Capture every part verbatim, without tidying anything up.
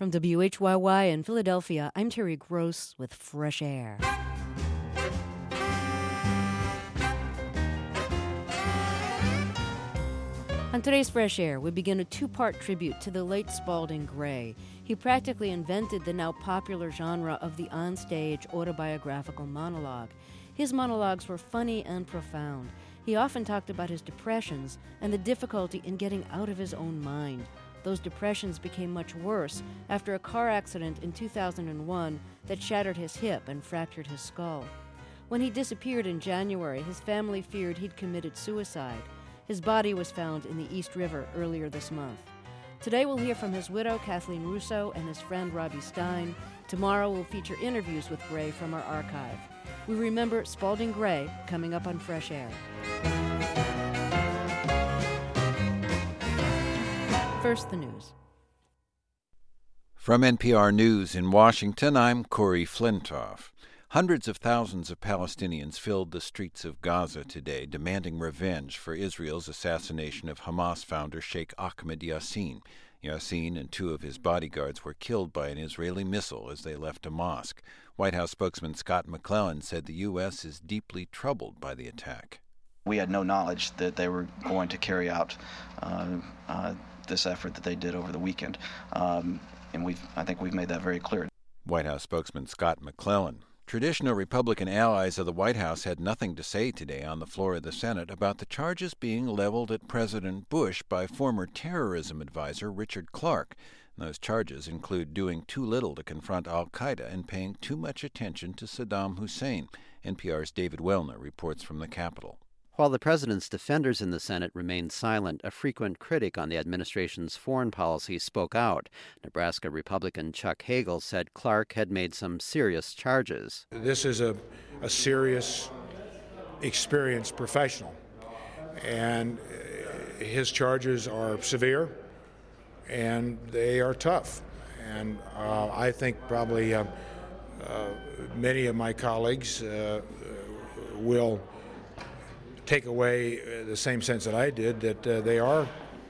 From W H Y Y in Philadelphia, I'm Terry Gross with Fresh Air. On today's Fresh Air, we begin a two-part tribute to the late Spalding Gray. He practically invented the now popular genre of the onstage autobiographical monologue. His monologues were funny and profound. He often talked about his depressions and the difficulty in getting out of his own mind. Those depressions became much worse after a car accident in two thousand one that shattered his hip and fractured his skull. When he disappeared in January, his family feared he'd committed suicide. His body was found in the East River earlier this month. Today we'll hear from his widow, Kathleen Russo, and his friend, Robbie Stein. Tomorrow we'll feature interviews with Gray from our archive. We remember Spalding Gray coming up on Fresh Air. First, the news. From N P R News in Washington, I'm Corey Flintoff. Hundreds of thousands of Palestinians filled the streets of Gaza today, demanding revenge for Israel's assassination of Hamas founder Sheikh Ahmed Yassin. Yassin and two of his bodyguards were killed by an Israeli missile as they left a mosque. White House spokesman Scott McClellan said the U S is deeply troubled by the attack. We had no knowledge that they were going to carry out uh, uh, this effort that they did over the weekend, um, and we've, I think we've made that very clear. White House spokesman Scott McClellan. Traditional Republican allies of the White House had nothing to say today on the floor of the Senate about the charges being leveled at President Bush by former terrorism advisor Richard Clarke. Those charges include doing too little to confront al-Qaeda and paying too much attention to Saddam Hussein. N P R's David Wellner reports from the Capitol. While the president's defenders in the Senate remained silent, a frequent critic on the administration's foreign policy spoke out. Nebraska Republican Chuck Hagel said Clarke had made some serious charges. This is a, a serious, experienced professional, and his charges are severe, and they are tough. And uh, I think probably uh, uh, many of my colleagues uh, will take away the same sense that I did, that uh, they are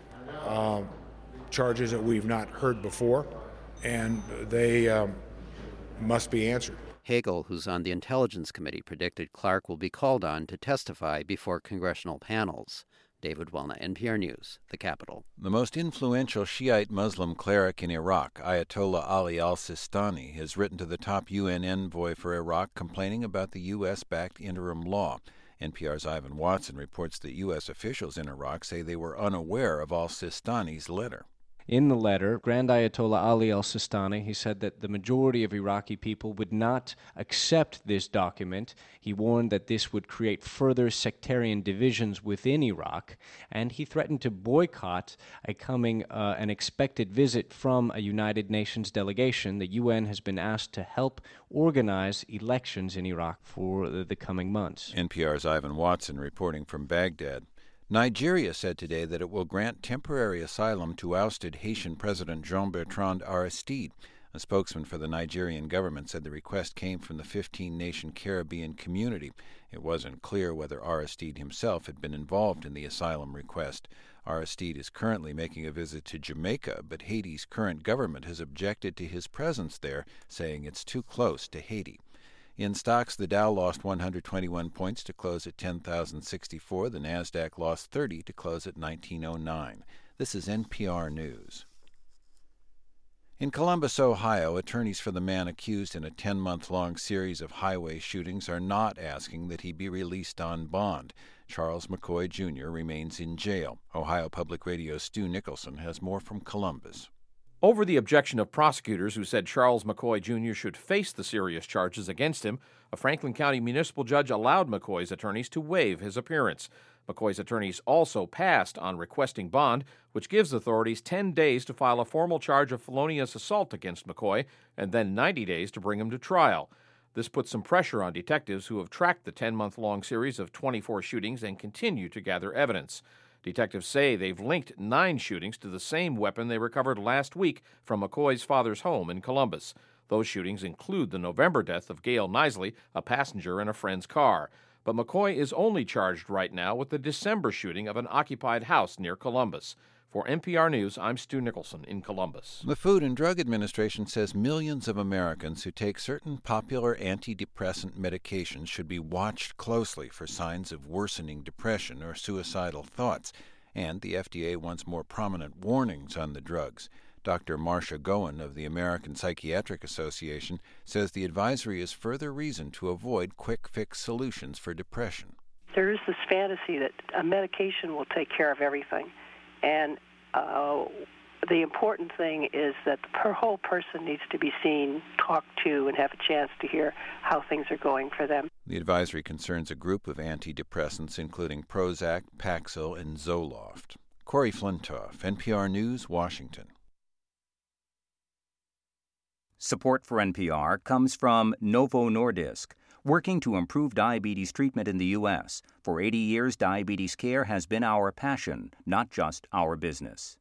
uh, charges that we've not heard before, and they um, must be answered. Hagel, who's on the Intelligence Committee, predicted Clarke will be called on to testify before congressional panels. David Wellner, N P R News, the Capitol. The most influential Shiite Muslim cleric in Iraq, Ayatollah Ali al-Sistani, has written to the top U N envoy for Iraq complaining about the U S-backed interim law. N P R's Ivan Watson reports that U S officials in Iraq say they were unaware of al-Sistani's letter. In the letter, Grand Ayatollah Ali al-Sistani, he said that the majority of Iraqi people would not accept this document. He warned that this would create further sectarian divisions within Iraq, and he threatened to boycott a coming, uh, an expected visit from a United Nations delegation. The U N has been asked to help organize elections in Iraq for the coming months. N P R's Ivan Watson reporting from Baghdad. Nigeria said today that it will grant temporary asylum to ousted Haitian President Jean-Bertrand Aristide. A spokesman for the Nigerian government said the request came from the fifteen-nation Caribbean community. It wasn't clear whether Aristide himself had been involved in the asylum request. Aristide is currently making a visit to Jamaica, but Haiti's current government has objected to his presence there, saying it's too close to Haiti. In stocks, the Dow lost one hundred twenty-one points to close at ten thousand sixty-four. The Nasdaq lost thirty to close at nineteen oh nine. This is N P R News. In Columbus, Ohio, attorneys for the man accused in a ten-month-long series of highway shootings are not asking that he be released on bond. Charles McCoy Junior remains in jail. Ohio Public Radio's Stu Nicholson has more from Columbus. Over the objection of prosecutors who said Charles McCoy Junior should face the serious charges against him, a Franklin County municipal judge allowed McCoy's attorneys to waive his appearance. McCoy's attorneys also passed on requesting bond, which gives authorities ten days to file a formal charge of felonious assault against McCoy and then ninety days to bring him to trial. This puts some pressure on detectives who have tracked the ten-month-long series of twenty-four shootings and continue to gather evidence. Detectives say they've linked nine shootings to the same weapon they recovered last week from McCoy's father's home in Columbus. Those shootings include the November death of Gail Nisley, a passenger in a friend's car. But McCoy is only charged right now with the December shooting of an occupied house near Columbus. For N P R News, I'm Stu Nicholson in Columbus. The Food and Drug Administration says millions of Americans who take certain popular antidepressant medications should be watched closely for signs of worsening depression or suicidal thoughts, and the F D A wants more prominent warnings on the drugs. Doctor Marcia Goen of the American Psychiatric Association says the advisory is further reason to avoid quick-fix solutions for depression. There is this fantasy that a medication will take care of everything. And uh, the important thing is that the per whole person needs to be seen, talked to, and have a chance to hear how things are going for them. The advisory concerns a group of antidepressants, including Prozac, Paxil, and Zoloft. Corey Flintoff, N P R News, Washington. Support for N P R comes from Novo Nordisk, working to improve diabetes treatment in the U S. For eighty years, diabetes care has been our passion, not just our business.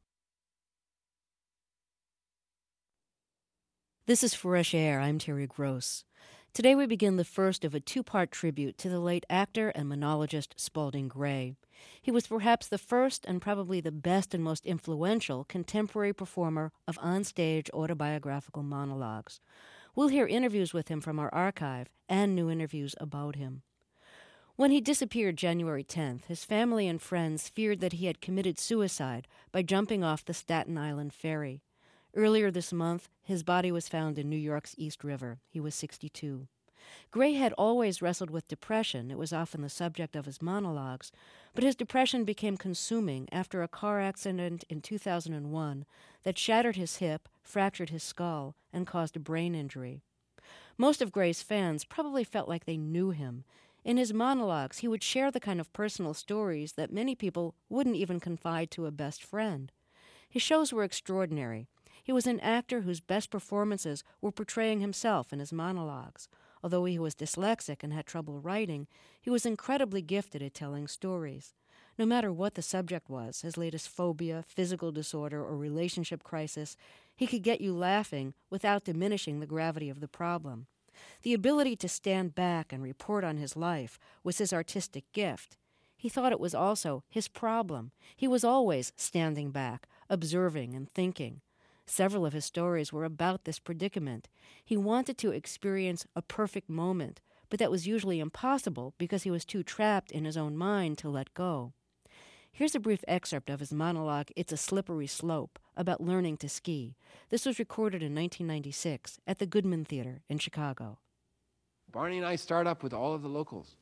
This is Fresh Air. I'm Terry Gross. Today we begin the first of a two-part tribute to the late actor and monologist Spalding Gray. He was perhaps the first and probably the best and most influential contemporary performer of onstage autobiographical monologues. We'll hear interviews with him from our archive and new interviews about him. When he disappeared January tenth, his family and friends feared that he had committed suicide by jumping off the Staten Island ferry. Earlier this month, his body was found in New York's East River. He was sixty-two. Gray had always wrestled with depression. It was often the subject of his monologues. But his depression became consuming after a car accident in two thousand one that shattered his hip, fractured his skull, and caused a brain injury. Most of Gray's fans probably felt like they knew him. In his monologues, he would share the kind of personal stories that many people wouldn't even confide to a best friend. His shows were extraordinary. He was an actor whose best performances were portraying himself in his monologues. Although he was dyslexic and had trouble writing, he was incredibly gifted at telling stories. No matter what the subject was, his latest phobia, physical disorder, or relationship crisis, he could get you laughing without diminishing the gravity of the problem. The ability to stand back and report on his life was his artistic gift. He thought it was also his problem. He was always standing back, observing and thinking. Several of his stories were about this predicament. He wanted to experience a perfect moment, but that was usually impossible because he was too trapped in his own mind to let go. Here's a brief excerpt of his monologue, It's a Slippery Slope, about learning to ski. This was recorded in nineteen ninety-six at the Goodman Theater in Chicago. Barney and I start up with all of the locals,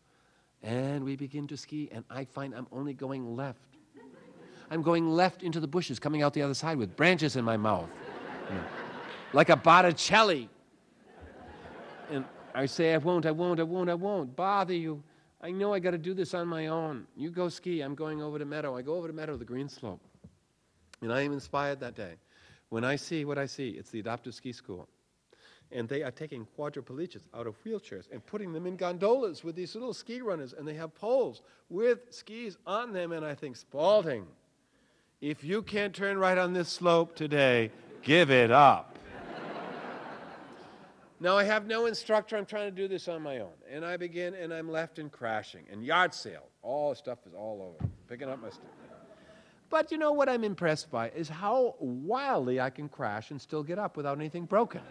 and we begin to ski, and I find I'm only going left. I'm going left into the bushes, coming out the other side with branches in my mouth, you know, like a Botticelli. And I say, I won't, I won't, I won't, I won't bother you. I know I got to do this on my own. You go ski. I'm going over to Meadow. I go over to Meadow, the green slope. And I am inspired that day. When I see what I see, it's the adoptive ski school. And they are taking quadriplegics out of wheelchairs and putting them in gondolas with these little ski runners, and they have poles with skis on them. And I think, Spalding, if you can't turn right on this slope today, give it up. Now, I have no instructor. I'm trying to do this on my own. And I begin, and I'm left and crashing. And yard sale, all stuff is all over, picking up my stuff. But you know what I'm impressed by is how wildly I can crash and still get up without anything broken.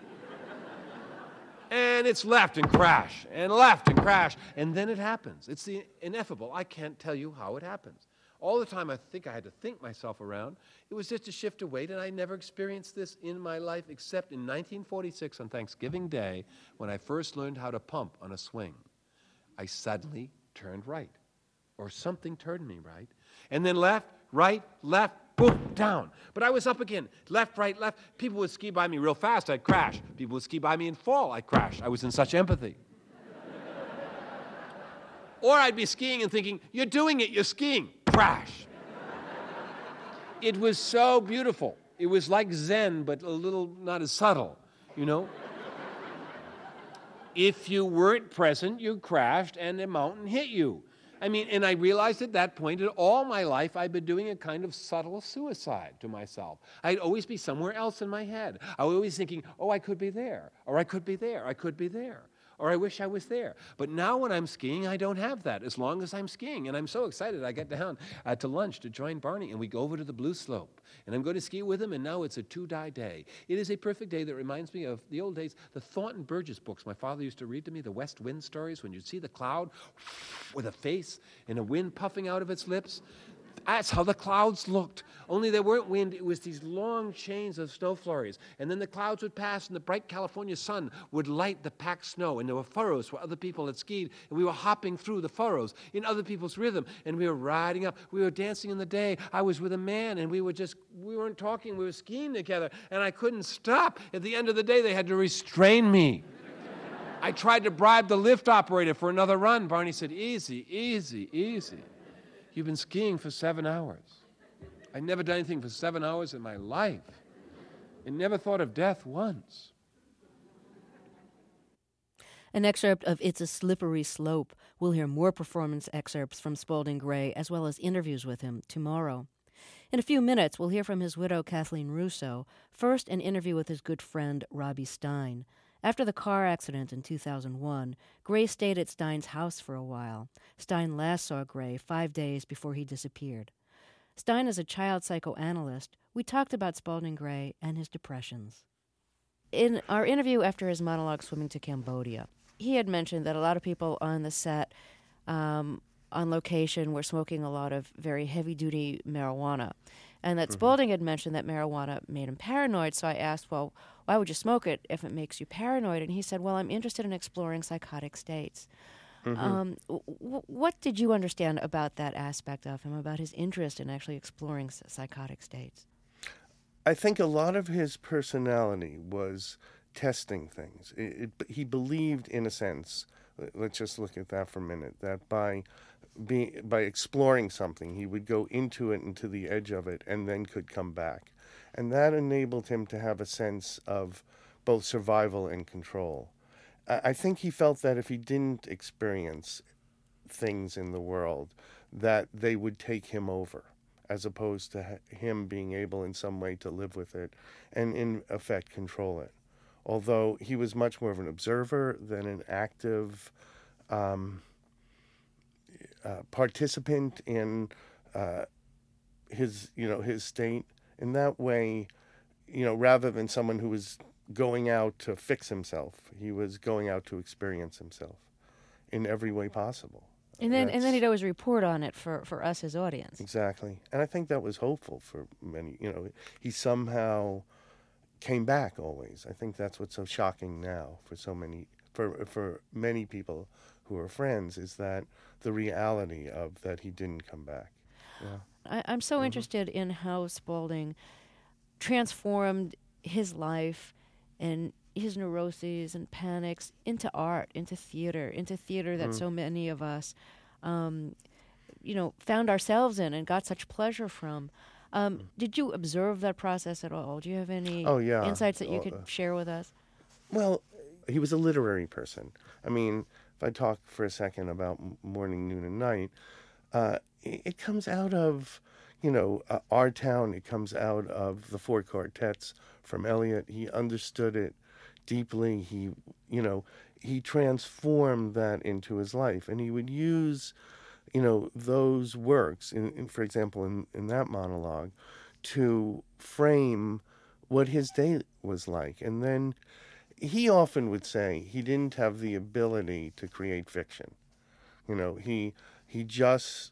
And it's left and crash, and left and crash. And then it happens. It's the ineffable. I can't tell you how it happens. All the time I think I had to think myself around. It was just a shift of weight, and I never experienced this in my life except in nineteen forty-six on Thanksgiving Day when I first learned how to pump on a swing. I suddenly turned right, or something turned me right, and then left, right, left, boom, down. But I was up again, left, right, left. People would ski by me real fast, I'd crash. People would ski by me and fall, I'd crash. I was in such empathy. Or I'd be skiing and thinking, you're doing it, you're skiing. Crash. It was so beautiful. It was like Zen, but a little not as subtle, you know? If you weren't present, you crashed and the mountain hit you. I mean, and I realized at that point that all my life I'd been doing a kind of subtle suicide to myself. I'd always be somewhere else in my head. I was always thinking, oh, I could be there, or I could be there, I could be there. or I wish I was there. But now when I'm skiing, I don't have that, as long as I'm skiing. And I'm so excited. I get down uh, to lunch to join Barney, and we go over to the Blue Slope. And I'm going to ski with him, and now it's a two-die day. It is a perfect day that reminds me of the old days, the Thornton Burgess books my father used to read to me, the West Wind stories, when you'd see the cloud with a face and a wind puffing out of its lips. That's how the clouds looked. Only there weren't wind. It was these long chains of snow flurries. And then the clouds would pass, and the bright California sun would light the packed snow. And there were furrows where other people had skied, and we were hopping through the furrows in other people's rhythm. And we were riding up. We were dancing in the day. I was with a man, and we were just, we weren't talking. We were skiing together, and I couldn't stop. At the end of the day, they had to restrain me. I tried to bribe the lift operator for another run. Barney said, easy, easy, easy. You've been skiing for seven hours. I'd never done anything for seven hours in my life. And never thought of death once. An excerpt of It's a Slippery Slope. We'll hear more performance excerpts from Spalding Gray, as well as interviews with him tomorrow. In a few minutes, we'll hear from his widow, Kathleen Russo. First, an interview with his good friend, Robbie Stein. After the car accident in two thousand one, Gray stayed at Stein's house for a while. Stein last saw Gray five days before he disappeared. Stein is a child psychoanalyst. We talked about Spalding Gray and his depressions. In our interview after his monologue Swimming to Cambodia, he had mentioned that a lot of people on the set, um, on location, were smoking a lot of very heavy-duty marijuana. And that mm-hmm. Spalding had mentioned that marijuana made him paranoid, so I asked, well, why would you smoke it if it makes you paranoid? And he said, well, I'm interested in exploring psychotic states. Mm-hmm. Um, w- what did you understand about that aspect of him, about his interest in actually exploring s- psychotic states? I think a lot of his personality was testing things. It, it, he believed, in a sense, let's just look at that for a minute, that by Be, by exploring something, he would go into it and to the edge of it and then could come back. And that enabled him to have a sense of both survival and control. I, I think he felt that if he didn't experience things in the world, that they would take him over, as opposed to ha- him being able in some way to live with it and, in effect, control it. Although he was much more of an observer than an active um, Uh, participant in uh, his, you know, his state. In that way, you know, rather than someone who was going out to fix himself, he was going out to experience himself in every way possible. And then, That's, and then he'd always report on it for, for us, his audience. Exactly, and I think that was hopeful for many. You know, he somehow came back always. I think that's what's so shocking now for so many, for for many people who are friends, is that the reality of that he didn't come back. Yeah. I, I'm so mm-hmm. interested in how Spalding transformed his life and his neuroses and panics into art, into theater, into theater that mm. so many of us, um, you know, found ourselves in and got such pleasure from. Um, mm. Did you observe that process at all? Do you have any oh, yeah. insights that you oh, could uh, share with us? Well, he was a literary person. I mean, if I talk for a second about Morning, Noon, and Night, uh, it, it comes out of, you know, uh, Our Town. It comes out of the Four Quartets from Eliot. He understood it deeply. He, you know, he transformed that into his life. And he would use, you know, those works, in, in, for example, in, in that monologue, to frame what his day was like. And then he often would say he didn't have the ability to create fiction. You know, he he just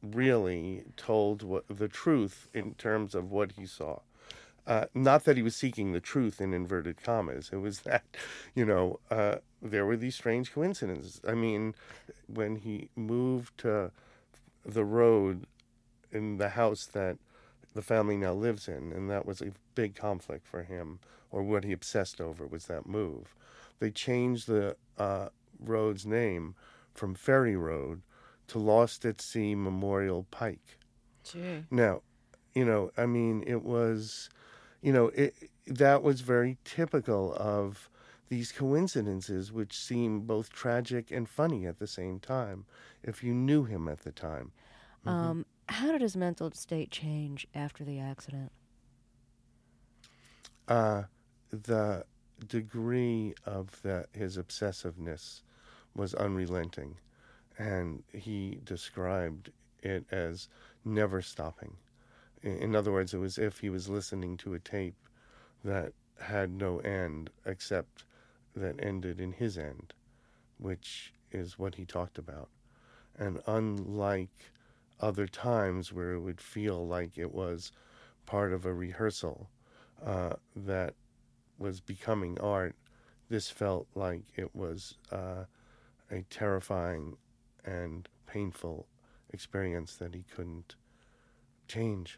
really told what, the truth in terms of what he saw. Uh, not that he was seeking the truth in inverted commas. It was that, you know, uh, there were these strange coincidences. I mean, when he moved to the road in the house that the family now lives in, and that was a big conflict for him, or what he obsessed over was that move. They changed the uh, road's name from Ferry Road to Lost at Sea Memorial Pike. Gee. Now, you know, I mean, it was, you know, it, that was very typical of these coincidences, which seem both tragic and funny at the same time, if you knew him at the time. Mm-hmm. Um, how did his mental state change after the accident? Uh, the degree of that his obsessiveness was unrelenting, and he described it as never stopping. In, in other words, it was as if he was listening to a tape that had no end except that ended in his end, which is what he talked about. And unlike other times where it would feel like it was part of a rehearsal uh, that was becoming art, this felt like it was uh, a terrifying and painful experience that he couldn't change.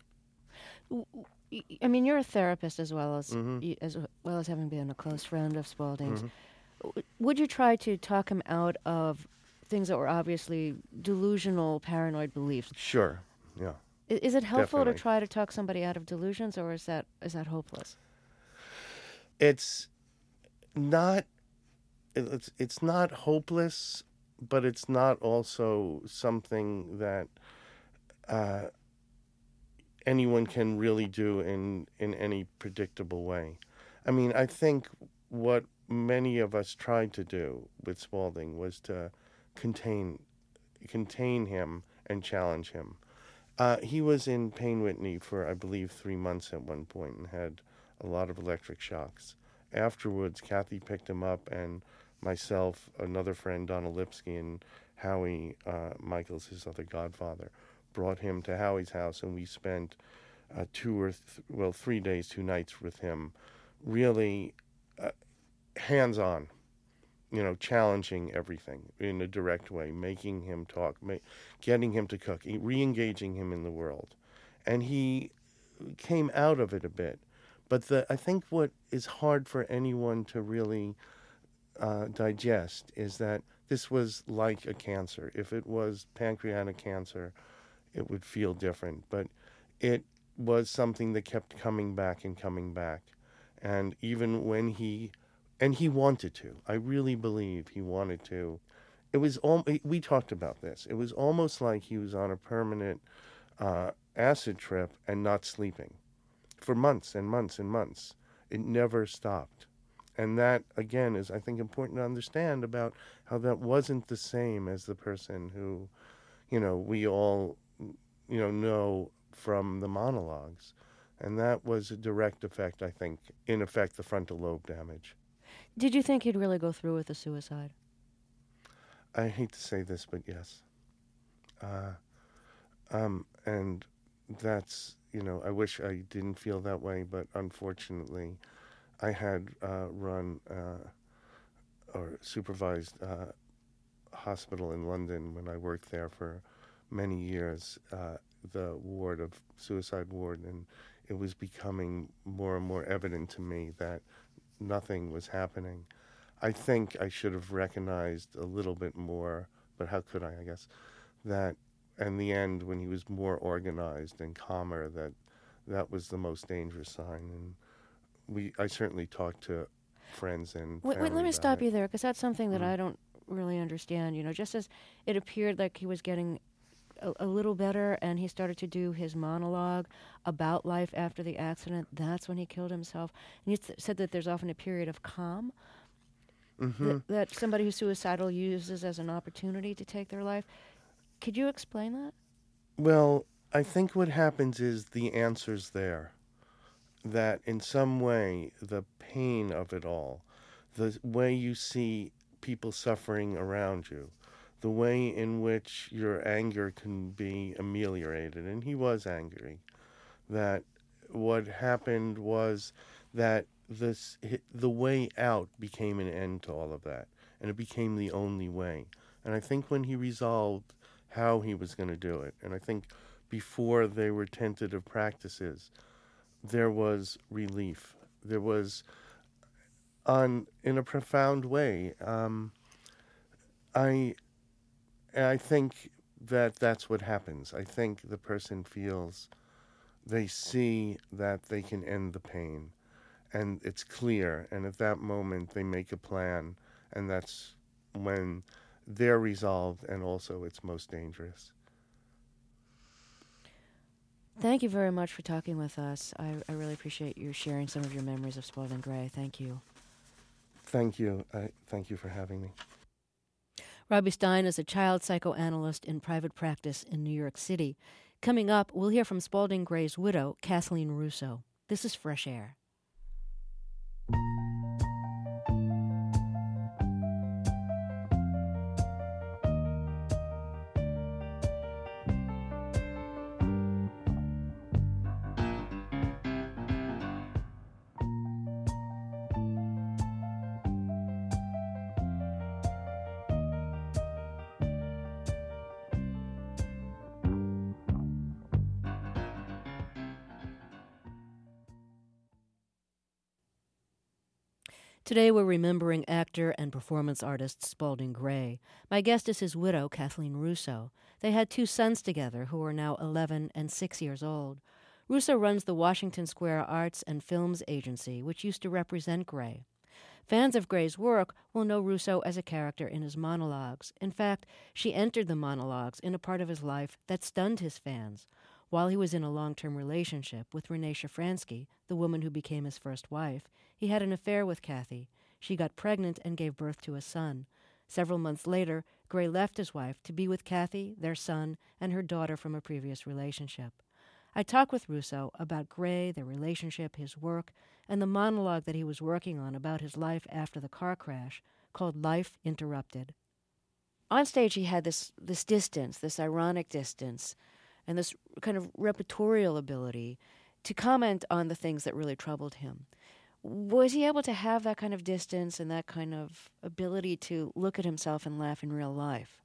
I mean, you're a therapist as well as Mm-hmm. as well as having been a close friend of Spaulding's. Mm-hmm. Would you try to talk him out of things that were obviously delusional, paranoid beliefs? Sure. Yeah. I- Is it helpful Definitely. to try to talk somebody out of delusions, or is that is that hopeless? It's not. It's it's not hopeless, but it's not also something that uh, anyone can really do in in any predictable way. I mean, I think what many of us tried to do with Spaulding was to contain contain him and challenge him. Uh, he was in Payne Whitney for, I believe, three months at one point and had a lot of electric shocks. Afterwards, Kathy picked him up, and myself, another friend, Donna Lipsky, and Howie uh, Michaels, his other godfather, brought him to Howie's house, and we spent uh, two or, th- well, three days, two nights with him, really uh, hands-on, you know, challenging everything in a direct way, making him talk, ma- getting him to cook, e- re-engaging him in the world. And he came out of it a bit. But the, I think what is hard for anyone to really uh, digest is that this was like a cancer. If it was pancreatic cancer, it would feel different. But it was something that kept coming back and coming back. And even when he, and he wanted to, I really believe he wanted to. It was, al- we talked about this. It was almost like he was on a permanent uh, acid trip and not sleeping for months and months and months. It never stopped. And that, again, is, I think, important to understand about how that wasn't the same as the person who, you know, we all, you know, know from the monologues. And that was a direct effect, I think, in effect, the frontal lobe damage. Did you think he'd really go through with the suicide? I hate to say this, but yes. Uh, um, and that's, you know, I wish I didn't feel that way, but unfortunately, I had uh, run uh, or supervised uh, a hospital in London when I worked there for many years, uh, the ward of suicide ward, and it was becoming more and more evident to me that nothing was happening. I think I should have recognized a little bit more, but how could I, I guess, that in the end, when he was more organized and calmer, that that was the most dangerous sign. And we, I certainly talked to friends and Wait, family wait, let me about stop it. you there, because that's something that Mm. I don't really understand. You know, just as it appeared like he was getting a, a little better and he started to do his monologue about life after the accident, that's when he killed himself. And you th- said that there's often a period of calm Mm-hmm. that, that somebody who's suicidal uses as an opportunity to take their life. Could you explain that? Well, I think what happens is the answer's there. That in some way, the pain of it all, the way you see people suffering around you, the way in which your anger can be ameliorated, and he was angry, that what happened was that this the way out became an end to all of that, and it became the only way. And I think when he resolved how he was going to do it, and I think before they were tentative practices, there was relief. There was, on in a profound way. Um, I, I think that that's what happens. I think the person feels, they see that they can end the pain, and it's clear. And at that moment, they make a plan, and that's when they're resolved, and also it's most dangerous. Thank you very much for talking with us. I, I really appreciate you sharing some of your memories of Spaulding Gray. Thank you. thank you. Uh, thank you for having me. Robbie Stein is a child psychoanalyst in private practice in New York City. Coming up, we'll hear from Spalding Gray's widow, Kathleen Russo. This is Fresh Air. Today we're remembering actor and performance artist Spalding Gray. My guest is his widow, Kathleen Russo. They had two sons together who are now eleven and six years old. Russo runs the Washington Square Arts and Films Agency, which used to represent Gray. Fans of Gray's work will know Russo as a character in his monologues. In fact, she entered the monologues in a part of his life that stunned his fans. While he was in a long-term relationship with Renee Shafransky, the woman who became his first wife, he had an affair with Kathy. She got pregnant and gave birth to a son. Several months later, Gray left his wife to be with Kathy, their son, and her daughter from a previous relationship. I talked with Russo about Gray, their relationship, his work, and the monologue that he was working on about his life after the car crash, called Life Interrupted. On stage, he had this, this distance, this ironic distance, and this kind of repertorial ability to comment on the things that really troubled him. Was he able to have that kind of distance and that kind of ability to look at himself and laugh in real life?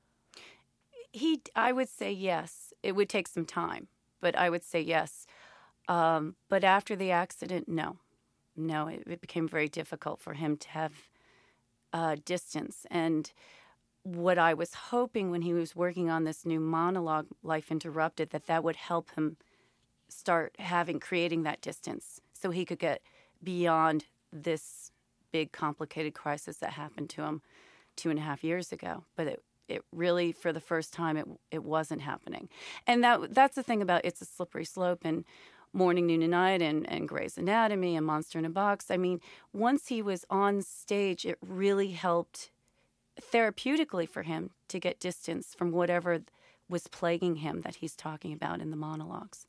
He, I would say yes. It would take some time, but I would say yes. Um, but after the accident, no. No, it, it became very difficult for him to have uh, distance. And what I was hoping when he was working on this new monologue, Life Interrupted, that that would help him start having, creating that distance so he could get beyond this big, complicated crisis that happened to him two and a half years ago. But it, it really, for the first time, it it wasn't happening. And that that's the thing about It's a Slippery Slope and Morning, Noon, and Night and, and Grey's Anatomy and Monster in a Box. I mean, once he was on stage, it really helped therapeutically for him to get distance from whatever was plaguing him that he's talking about in the monologues.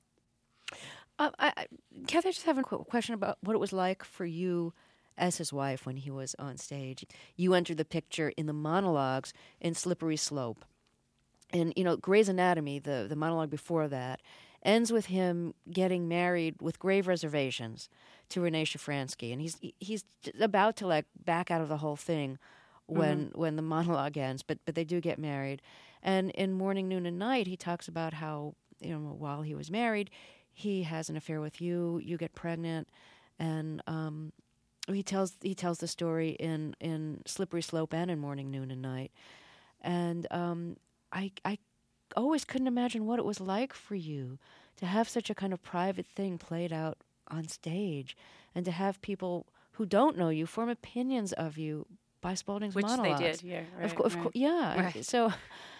Uh, I, I, Kathy, I just have a quick question about what it was like for you as his wife when he was on stage. You entered the picture in the monologues in Slippery Slope. And, you know, Grey's Anatomy, the, the monologue before that, ends with him getting married with grave reservations to Renee Shafransky. And he's he's about to, like, back out of the whole thing when mm-hmm. when the monologue ends, but but they do get married. And in Morning, Noon, and Night, he talks about how, you know, while he was married, he has an affair with you, you get pregnant, and um, he tells he tells the story in, in Slippery Slope and in Morning, Noon, and Night. And um, I I always couldn't imagine what it was like for you to have such a kind of private thing played out on stage, and to have people who don't know you form opinions of you by Spalding's Which monologues. Which they did, yeah. Right, of, co- of right. course, yeah. Right. So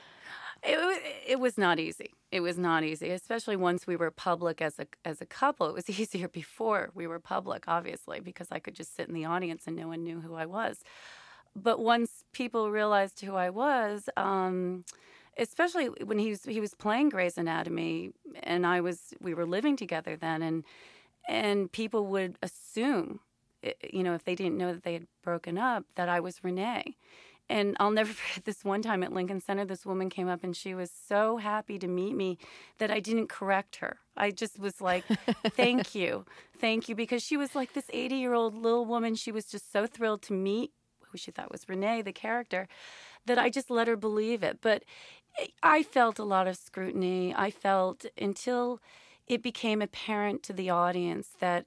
it, it was not easy. It was not easy, especially once we were public as a as a couple. It was easier before we were public, obviously, because I could just sit in the audience and no one knew who I was. But once people realized who I was, um, especially when he was he was playing Grey's Anatomy, and I was we were living together then, and and people would assume, you know, if they didn't know that they had broken up, that I was Renee. And I'll never forget this one time at Lincoln Center, this woman came up and she was so happy to meet me that I didn't correct her. I just was like, thank you, thank you, because she was like this eighty-year-old little woman. She was just so thrilled to meet who she thought was Renee, the character, that I just let her believe it. But I felt a lot of scrutiny. I felt until it became apparent to the audience that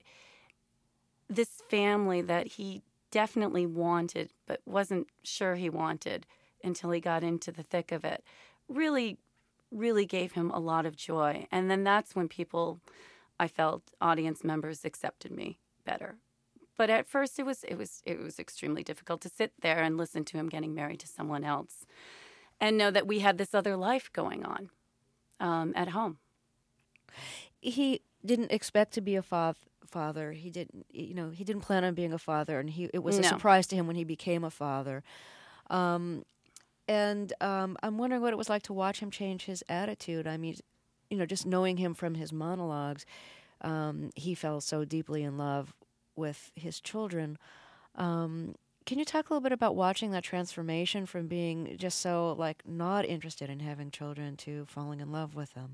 this family that he definitely wanted, but wasn't sure he wanted until he got into the thick of it, really, really gave him a lot of joy. And then that's when people, I felt, audience members accepted me better. But at first it was it was it was extremely difficult to sit there and listen to him getting married to someone else and know that we had this other life going on um, at home. He didn't expect to be a fa- father. He didn't, you know, he didn't plan on being a father, and he it was a No. surprise to him when he became a father. Um, and um, I'm wondering what it was like to watch him change his attitude. I mean, you know, just knowing him from his monologues, um, he fell so deeply in love with his children. Um, can you talk a little bit about watching that transformation from being just so, like, not interested in having children to falling in love with them?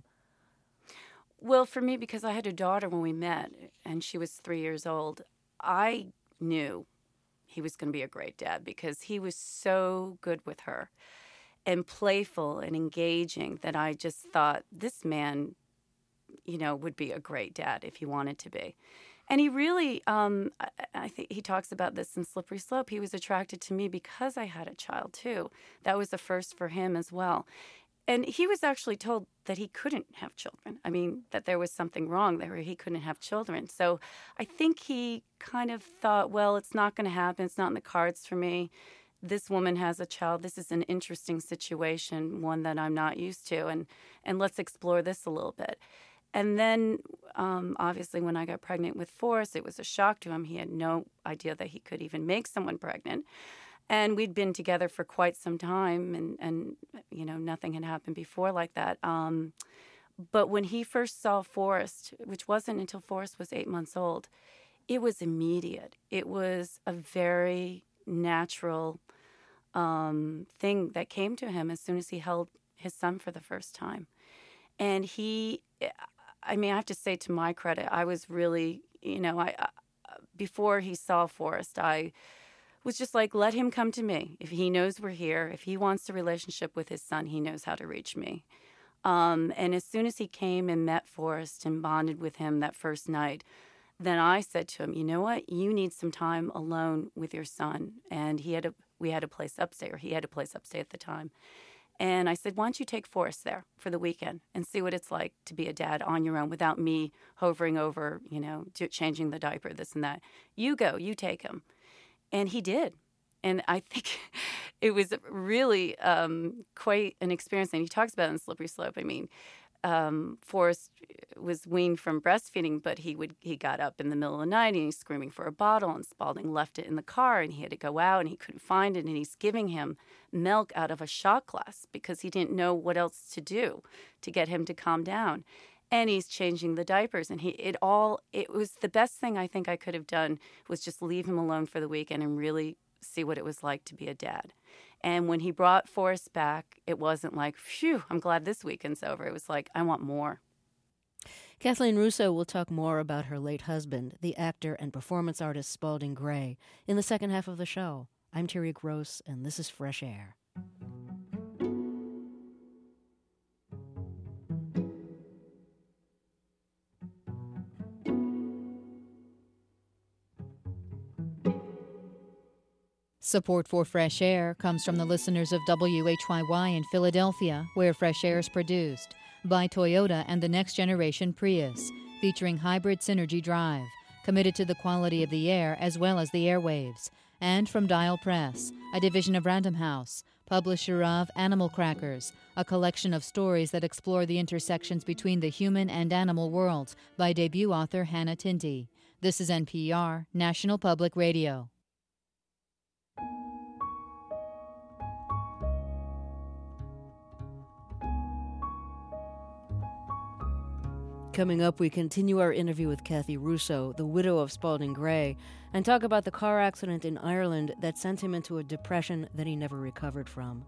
Well, for me, because I had a daughter when we met, and she was three years old, I knew he was going to be a great dad because he was so good with her and playful and engaging that I just thought this man, you know, would be a great dad if he wanted to be. And he really, um, I, I think he talks about this in Slippery Slope. He was attracted to me because I had a child, too. That was the first for him as well. And he was actually told that he couldn't have children. I mean, that there was something wrong there where he couldn't have children. So I think he kind of thought, well, it's not going to happen. It's not in the cards for me. This woman has a child. This is an interesting situation, one that I'm not used to. And, and let's explore this a little bit. And then, um, obviously, when I got pregnant with Forrest, it was a shock to him. He had no idea that he could even make someone pregnant. And we'd been together for quite some time, and, and you know, nothing had happened before like that. Um, but when he first saw Forrest, which wasn't until Forrest was eight months old, it was immediate. It was a very natural um, thing that came to him as soon as he held his son for the first time. And he, I mean, I have to say, to my credit, I was really, you know, I uh, before he saw Forrest, I was just like, let him come to me. If he knows we're here, if he wants a relationship with his son, he knows how to reach me. Um, and as soon as he came and met Forrest and bonded with him that first night, then I said to him, you know what, you need some time alone with your son. And he had a, we had a place upstate, or he had a place upstate at the time. And I said, why don't you take Forrest there for the weekend and see what it's like to be a dad on your own without me hovering over, you know, changing the diaper, this and that. You go, you take him. And he did. And I think it was really um, quite an experience. And he talks about it in Slippery Slope. I mean, um, Forrest was weaned from breastfeeding, but he would he got up in the middle of the night and he's screaming for a bottle, and Spalding left it in the car, and he had to go out and he couldn't find it, and he's giving him milk out of a shot glass because he didn't know what else to do to get him to calm down. And he's changing the diapers, and he it all it was the best thing I think I could have done was just leave him alone for the weekend and really see what it was like to be a dad. And when he brought Forrest back, it wasn't like, phew, I'm glad this weekend's over. It was like, I want more. Kathleen Russo will talk more about her late husband, the actor and performance artist Spalding Gray, in the second half of the show. I'm Terry Gross, and this is Fresh Air. Support for Fresh Air comes from the listeners of W H Y Y in Philadelphia, where Fresh Air is produced, by Toyota and the next generation Prius, featuring hybrid Synergy drive, committed to the quality of the air as well as the airwaves, and from Dial Press, a division of Random House, publisher of Animal Crackers, a collection of stories that explore the intersections between the human and animal worlds, by debut author Hannah Tinty. This is N P R, National Public Radio. Coming up, we continue our interview with Kathy Russo, the widow of Spalding Gray, and talk about the car accident in Ireland that sent him into a depression that he never recovered from.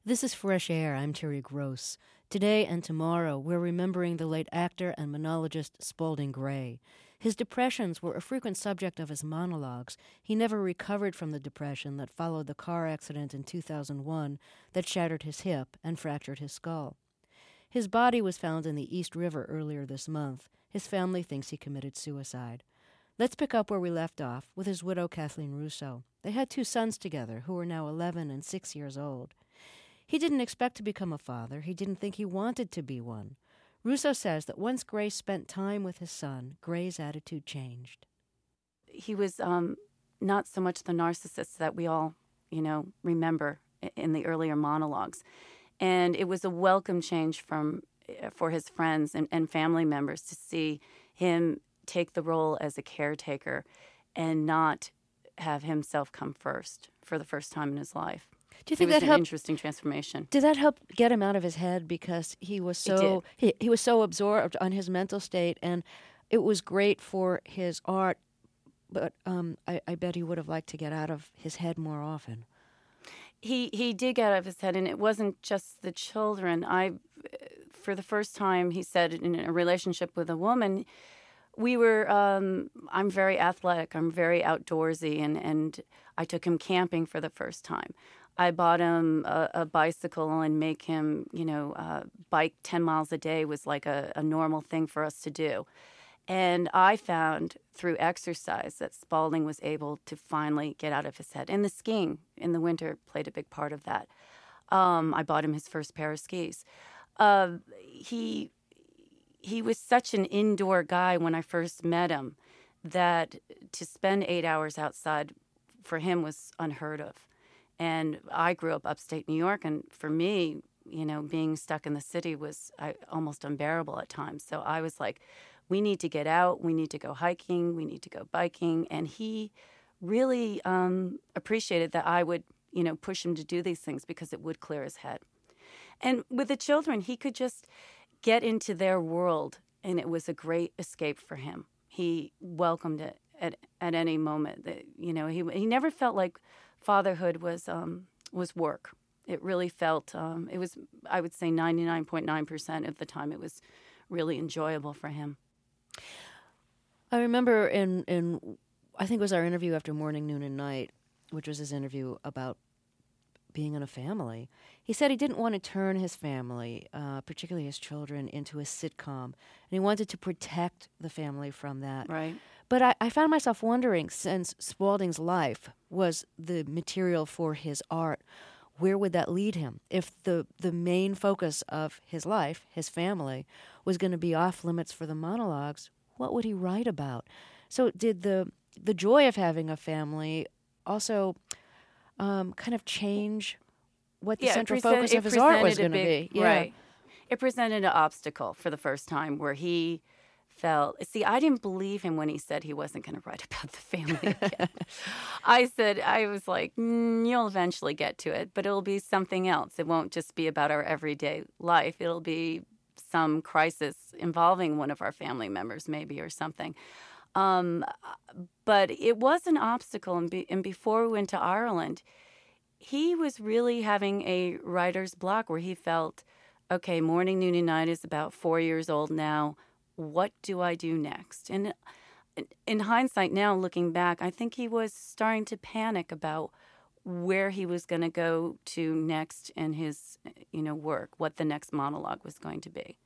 This is Fresh Air. I'm Terry Gross. Today and tomorrow, we're remembering the late actor and monologist Spalding Gray. His depressions were a frequent subject of his monologues. He never recovered from the depression that followed the car accident in two thousand one that shattered his hip and fractured his skull. His body was found in the East River earlier this month. His family thinks he committed suicide. Let's pick up where we left off with his widow, Kathleen Russo. They had two sons together who were now eleven and six years old. He didn't expect to become a father. He didn't think he wanted to be one. Russo says that once Gray spent time with his son, Gray's attitude changed. He was um, not so much the narcissist that we all, you know, remember in the earlier monologues. And it was a welcome change from for his friends and, and family members to see him take the role as a caretaker and not have himself come first for the first time in his life. Do you think it was that an helped? Interesting transformation. Did that help get him out of his head because he was so he, he was so absorbed on his mental state, and it was great for his art, but um, I, I bet he would have liked to get out of his head more often. He he did get out of his head, and it wasn't just the children. I, for the first time, he said in a relationship with a woman, we were. Um, I'm very athletic. I'm very outdoorsy, and and I took him camping for the first time. I bought him a, a bicycle and make him, you know, uh, bike ten miles a day was like a, a normal thing for us to do. And I found through exercise that Spalding was able to finally get out of his head. And the skiing in the winter played a big part of that. Um, I bought him his first pair of skis. Uh, he he was such an indoor guy when I first met him that to spend eight hours outside for him was unheard of. And I grew up upstate New York, and for me, you know, being stuck in the city was I, almost unbearable at times. So I was like, we need to get out, we need to go hiking, we need to go biking. And he really um, appreciated that I would, you know, push him to do these things because it would clear his head. And with the children, he could just get into their world, and it was a great escape for him. He welcomed it at, at any moment. That, you know, he he never felt like fatherhood was um, was work. It really felt, um, it was, I would say ninety-nine point nine percent of the time it was really enjoyable for him. I remember in, in, I think it was our interview after Morning, Noon, and Night, which was his interview about being in a family. He said he didn't want to turn his family, uh, particularly his children, into a sitcom. And he wanted to protect the family from that. Right. But I, I found myself wondering, since Spalding's life was the material for his art, where would that lead him? If the, the main focus of his life, his family, was going to be off limits for the monologues, what would he write about? So did the the joy of having a family also um, kind of change what the yeah, central present, focus of his art was going to be? Yeah. Right. It presented an obstacle for the first time where he felt, see, I didn't believe him when he said he wasn't going to write about the family again. I said, I was like, mm, you'll eventually get to it, but it'll be something else. It won't just be about our everyday life. It'll be some crisis involving one of our family members, maybe, or something. Um, but it was an obstacle, and, be, and before we went to Ireland, he was really having a writer's block where he felt, okay, Morning, Noon, and Night is about four years old now. What do I do next? And in hindsight now, looking back, I think he was starting to panic about where he was going to go to next in his, you know, work, what the next monologue was going to be.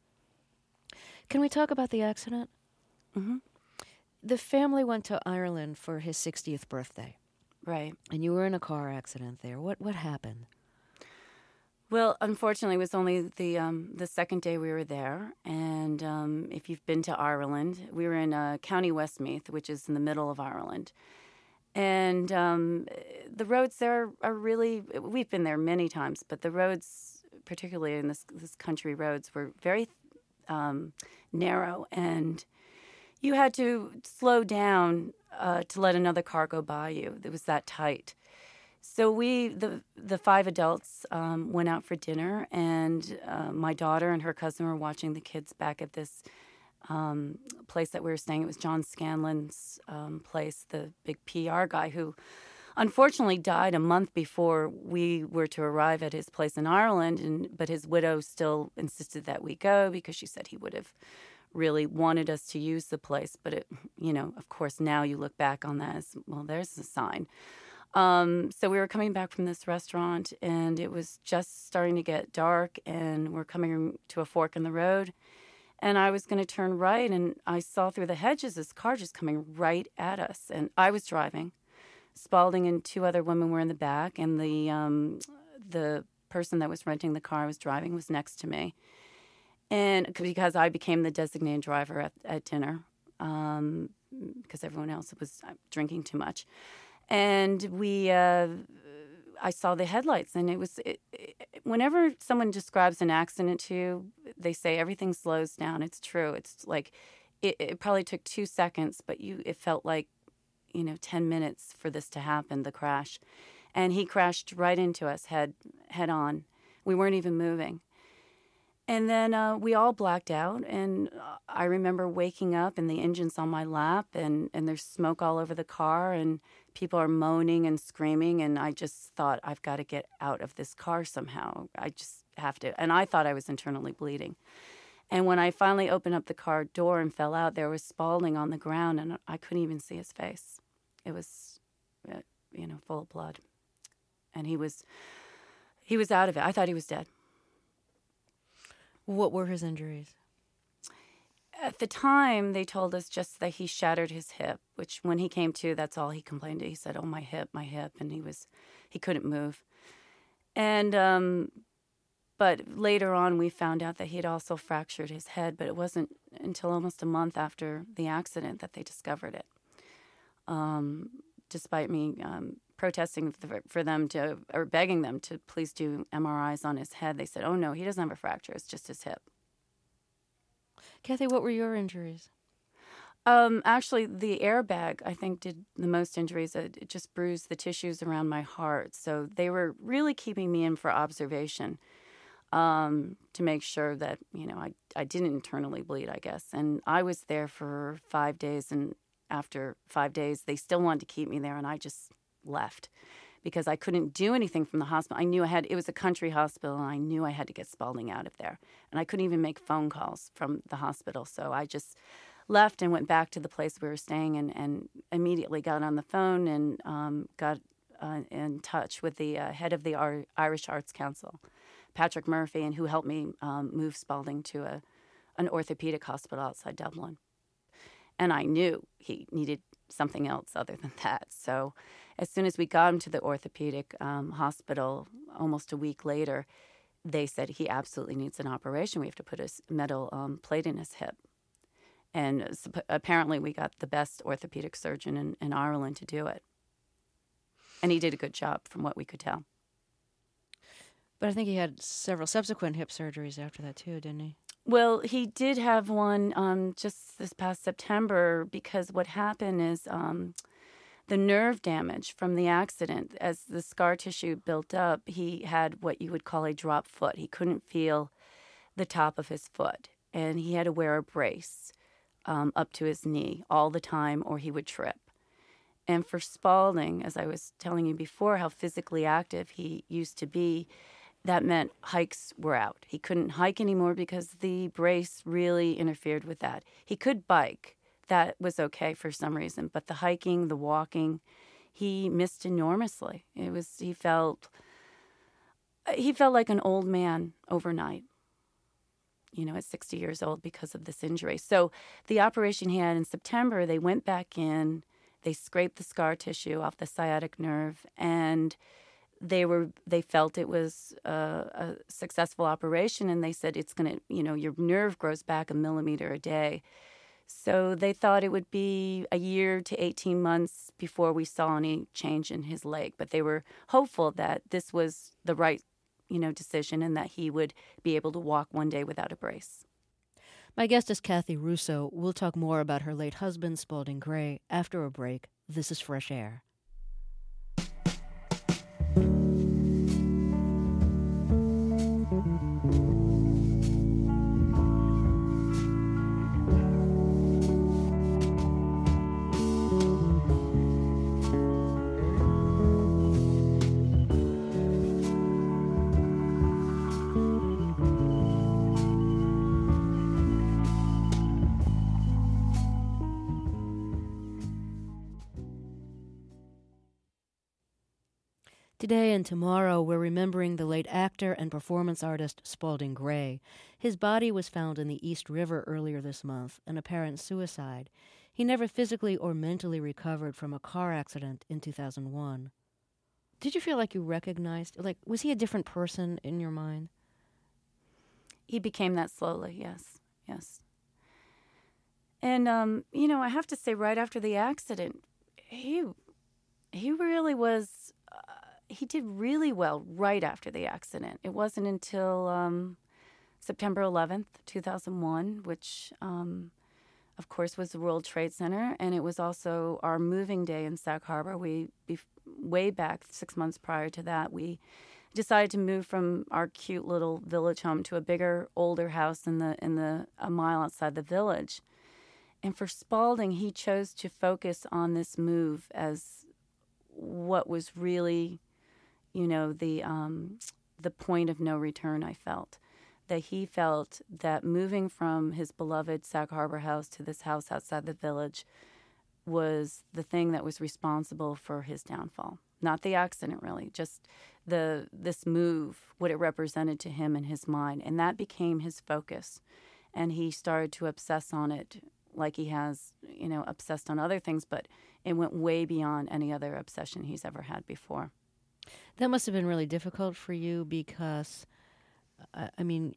Can we talk about the accident? Mm-hmm. The family went to Ireland for his sixtieth birthday. Right. And you were in a car accident there. What what happened? Well, unfortunately, it was only the um, the second day we were there. And um, if you've been to Ireland, we were in uh, County Westmeath, which is in the middle of Ireland. And um, the roads there are really, we've been there many times, but the roads, particularly in this, this country roads, were very um, narrow. And you had to slow down uh, to let another car go by you. It was that tight. So we, the the five adults, um, went out for dinner, and uh, my daughter and her cousin were watching the kids back at this um, place that we were staying. It was John Scanlon's um, place, the big P R guy who unfortunately died a month before we were to arrive at his place in Ireland, and but his widow still insisted that we go because she said he would have really wanted us to use the place. But, it, you know, of course, now you look back on that as, well, there's a sign. Um, so we were coming back from this restaurant, and it was just starting to get dark, and we're coming to a fork in the road. And I was going to turn right, and I saw through the hedges this car just coming right at us. And I was driving. Spalding and two other women were in the back, and the um, the person that was renting the car I was driving was next to me. And because I became the designated driver at, at dinner, um, because everyone else was drinking too much. And we, uh, I saw the headlights, and it was, it, it, whenever someone describes an accident to you, they say everything slows down. It's true. It's like, it, it probably took two seconds, but you, it felt like, you know, ten minutes for this to happen, the crash. And he crashed right into us, head, head on. We weren't even moving. And then uh, we all blacked out, and I remember waking up, and the engine's on my lap, and, and there's smoke all over the car, and people are moaning and screaming, and I just thought, I've got to get out of this car somehow. I just have to. And I thought I was internally bleeding. And when I finally opened up the car door and fell out, there was Spalding on the ground, and I couldn't even see his face. It was, you know, full of blood. And he was, he was out of it. I thought he was dead. What were his injuries? At the time, they told us just that he shattered his hip, which when he came to, that's all he complained to. He said, oh, my hip, my hip, and he was, he couldn't move. And, um, but later on, we found out that he had also fractured his head, but it wasn't until almost a month after the accident that they discovered it. Um, despite me um, protesting for them to, or begging them to please do M R Is on his head, they said, oh, no, he doesn't have a fracture. It's just his hip. Kathy, what were your injuries? Um, actually, the airbag, I think, did the most injuries. It, it just bruised the tissues around my heart. So they were really keeping me in for observation um, to make sure that, you know, I, I didn't internally bleed, I guess. And I was there for five days, and after five days, they still wanted to keep me there, and I just left because I couldn't do anything from the hospital. I knew I had, it was a country hospital, and I knew I had to get Spalding out of there. And I couldn't even make phone calls from the hospital. So I just left and went back to the place we were staying, and, and immediately got on the phone and um, got uh, in touch with the uh, head of the Ar- Irish Arts Council, Patrick Murphy, and who helped me um, move Spalding to a, an orthopedic hospital outside Dublin. And I knew he needed something else other than that. So as soon as we got him to the orthopedic um, hospital, almost a week later, they said he absolutely needs an operation. We have to put a metal um, plate in his hip. And apparently we got the best orthopedic surgeon in, in Ireland to do it. And he did a good job from what we could tell. But I think he had several subsequent hip surgeries after that too, didn't he? Well, he did have one um, just this past September, because what happened is um, the nerve damage from the accident, as the scar tissue built up, he had what you would call a drop foot. He couldn't feel the top of his foot, and he had to wear a brace um, up to his knee all the time, or he would trip. And for Spalding, as I was telling you before, how physically active he used to be, that meant hikes were out. He couldn't hike anymore because the brace really interfered with that. He could bike. That was okay for some reason. But the hiking, the walking, he missed enormously. It was, he felt, he felt like an old man overnight, you know, at sixty years old because of this injury. So the operation he had in September, they went back in, they scraped the scar tissue off the sciatic nerve, and They were. They felt it was a, a successful operation, and they said it's going to, you know, your nerve grows back a millimeter a day. So they thought it would be a year to eighteen months before we saw any change in his leg. But they were hopeful that this was the right, you know, decision, and that he would be able to walk one day without a brace. My guest is Kathy Russo. We'll talk more about her late husband, Spalding Gray, after a break. This is Fresh Air. Today and tomorrow, we're remembering the late actor and performance artist Spalding Gray. His body was found in the East River earlier this month, an apparent suicide. He never physically or mentally recovered from a car accident in two thousand one. Did you feel like you recognized, like, was he a different person in your mind? He became that slowly, yes, yes. And, um, you know, I have to say, right after the accident, he, he really was... Uh, He did really well right after the accident. It wasn't until um, September eleventh, two thousand one, which, um, of course, was the World Trade Center, and it was also our moving day in Sag Harbor. We, way back six months prior to that, we decided to move from our cute little village home to a bigger, older house in the in the a mile outside the village. And for Spalding, he chose to focus on this move as what was really, you know, the um, the point of no return. I felt that he felt that moving from his beloved Sag Harbor house to this house outside the village was the thing that was responsible for his downfall. Not the accident, really, just the this move, what it represented to him in his mind. And that became his focus. And he started to obsess on it like he has, you know, obsessed on other things, but it went way beyond any other obsession he's ever had before. That must have been really difficult for you because, uh, I mean,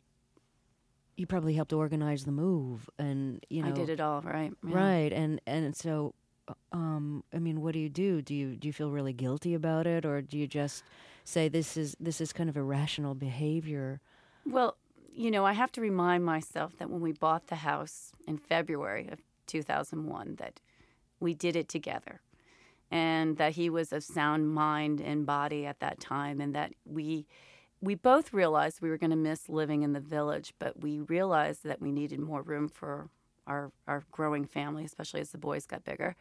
you probably helped organize the move, and you know I did it all, right? Yeah. Right, and and so, um, I mean, what do you do? Do you do you feel really guilty about it, or do you just say this is this is kind of irrational behavior? Well, you know, I have to remind myself that when we bought the house in February of two thousand one, that we did it together. And that he was of sound mind and body at that time, and that we we both realized we were going to miss living in the village, but we realized that we needed more room for our, our growing family, especially as the boys got bigger.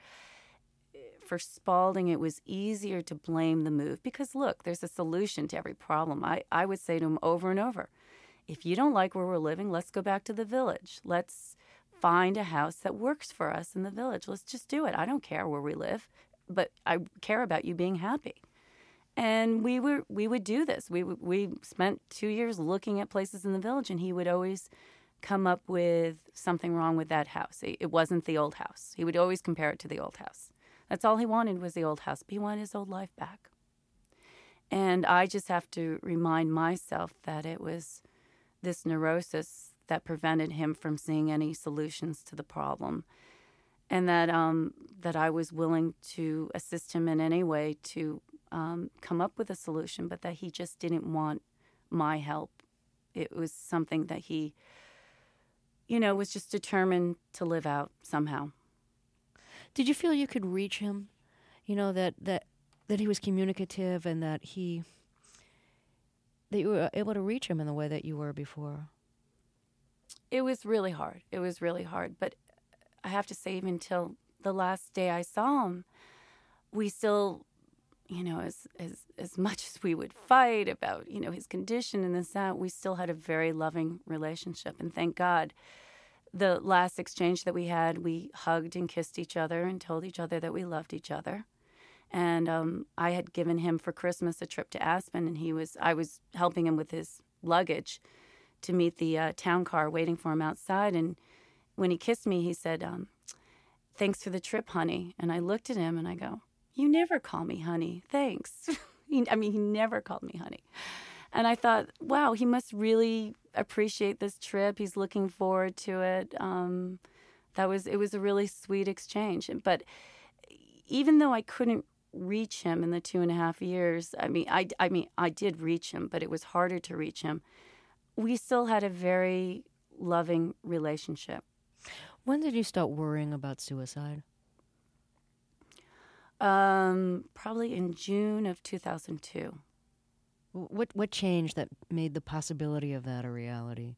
For Spalding, it was easier to blame the move because, look, there's a solution to every problem. I, I would say to him over and over, if you don't like where we're living, let's go back to the village. Let's find a house that works for us in the village. Let's just do it. I don't care where we live, but I care about you being happy. And we were we would do this. We we spent two years looking at places in the village, and he would always come up with something wrong with that house. It wasn't the old house. He would always compare it to the old house. That's all he wanted was the old house, but he wanted his old life back. And I just have to remind myself that it was this neurosis that prevented him from seeing any solutions to the problem. And that um, that I was willing to assist him in any way to um, come up with a solution, but that he just didn't want my help. It was something that he, you know, was just determined to live out somehow. Did you feel you could reach him? You know, that, that, that he was communicative and that he, that you were able to reach him in the way that you were before? It was really hard. It was really hard. But I have to say, even until the last day I saw him, we still, you know, as as as much as we would fight about, you know, his condition and this, that, we still had a very loving relationship. And thank God, the last exchange that we had, we hugged and kissed each other and told each other that we loved each other. And um, I had given him for Christmas a trip to Aspen, and he was I was helping him with his luggage to meet the uh, town car waiting for him outside. And when he kissed me, he said, um, "Thanks for the trip, honey." And I looked at him and I go, "You never call me honey. Thanks." he, I mean, he never called me honey. And I thought, wow, he must really appreciate this trip. He's looking forward to it. Um, that was it was a really sweet exchange. But even though I couldn't reach him in the two and a half years, I mean, I, I mean, I did reach him, but it was harder to reach him. We still had a very loving relationship. When did you start worrying about suicide? Um, probably in June of two thousand two. What what changed that made the possibility of that a reality?